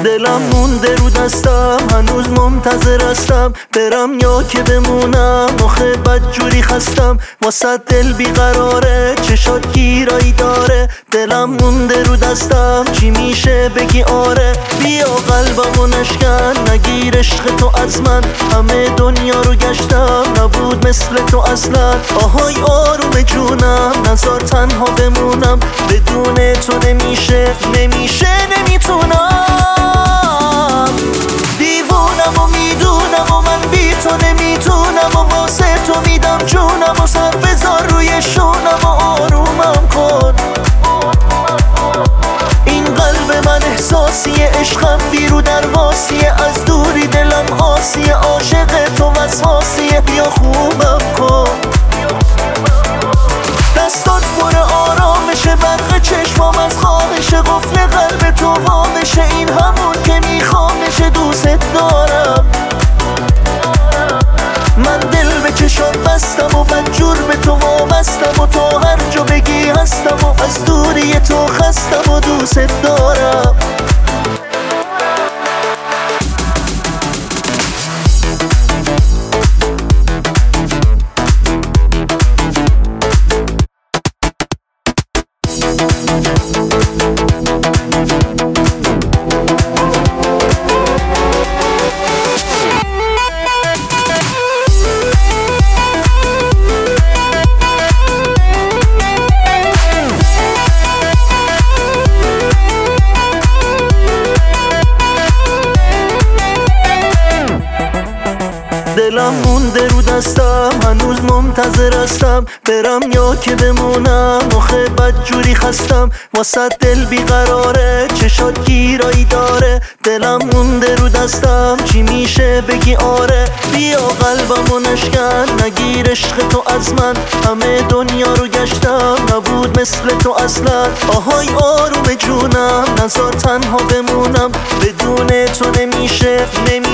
دلم مونده رو دستم، هنوز منتظرستم برم یا که بمونم. آخه بدجوری خستم، واسه دل بیقراره، چشات گیرایی داره. دلم مونده رو دستم، چی میشه بگی آره. بیا قلبمو نشکن، نگیر عشق تو از من. همه دنیا رو گشتم، نبود مثل تو اصلا. آهای آروم جونم، نذار تنها بمونم. بدون تو نمیشه نمیتونم. دیوونم و میدونم و من بی تو نمیتونم و واسه تو میدم جونم و سر بذار روی شونم و آرومم کن. این قلب من احساسیه، عشقم بیرو درواسیه، از دوری دلم آسیه، عاشق تو وسواسیه. بیا خوبم کن، دستات پر آرامشه، برق چشمام از خواهشه، قفل قلب تو وامشه. این همون که میخوامشه، دوست دارم. من دل به چشات بستم و بدجور به تو وابستم و تا هر جا بگی هستم و از دوری تو خستم و دوست دارم. دلم مونده رو دستم، هنوز منتظرستم برم یا که بمونم. آخه بدجوری خستم، واسه دل بیقراره، چشات گیرایی داره. دلم مونده رو دستم، چی میشه بگی آره. بیا قلبمو نشکن، نگیر عشق تو از من. همه دنیا رو گشتم، نبود مثل تو اصلا. آهای آروم جونم، نذار تنها بمونم. بدون تو نمیشه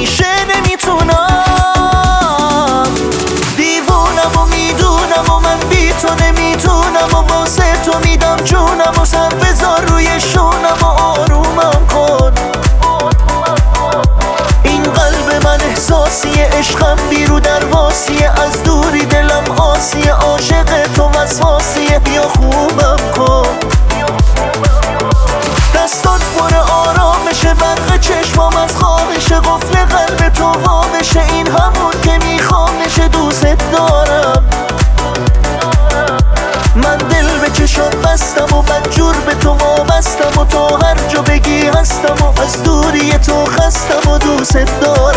نمیتونم. دیوونم و میدونم و من بی تو نمیتونم و واسه تو میدم جونم و سر بذار روی شونم و آرومم کن. این قلب من احساسیه، عشقم بیرو درواسیه، از دوری دلم آسیه، عاشق تو وسواسیه. بیا خوبم کن، دستات پر آرامشه، برق چشمام از خواهشه، قفل قلب تو وامشه. این همون که میخوامشه، دوست دارم. من دل به چشات بستم و بدجور به تو وابستم و تا هر جا بگی هستم و از دوری تو خستم و دوست دارم.